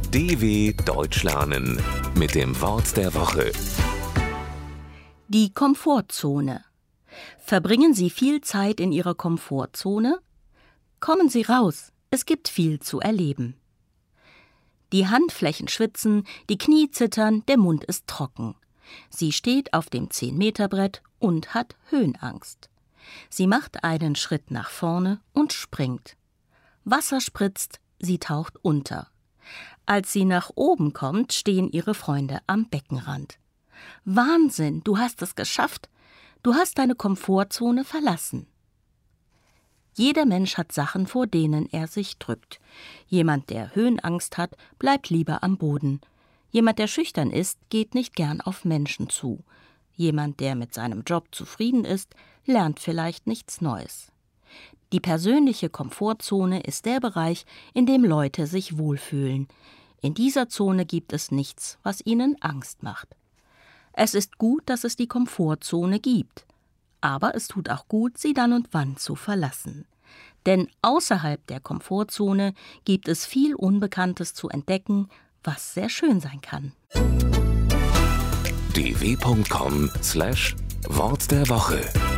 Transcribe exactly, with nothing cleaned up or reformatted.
D W Deutsch lernen mit dem Wort der Woche. Die Komfortzone. Verbringen Sie viel Zeit in Ihrer Komfortzone? Kommen Sie raus, es gibt viel zu erleben. Die Handflächen schwitzen, die Knie zittern, der Mund ist trocken. Sie steht auf dem zehn-Meter-Brett und hat Höhenangst. Sie macht einen Schritt nach vorne und springt. Wasser spritzt, sie taucht unter. Als sie nach oben kommt, stehen ihre Freunde am Beckenrand. Wahnsinn, du hast es geschafft. Du hast deine Komfortzone verlassen. Jeder Mensch hat Sachen, vor denen er sich drückt. Jemand, der Höhenangst hat, bleibt lieber am Boden. Jemand, der schüchtern ist, geht nicht gern auf Menschen zu. Jemand, der mit seinem Job zufrieden ist, lernt vielleicht nichts Neues. Die persönliche Komfortzone ist der Bereich, in dem Leute sich wohlfühlen. In dieser Zone gibt es nichts, was ihnen Angst macht. Es ist gut, dass es die Komfortzone gibt. Aber es tut auch gut, sie dann und wann zu verlassen. Denn außerhalb der Komfortzone gibt es viel Unbekanntes zu entdecken, was sehr schön sein kann. d w punkt com slash Wort der Woche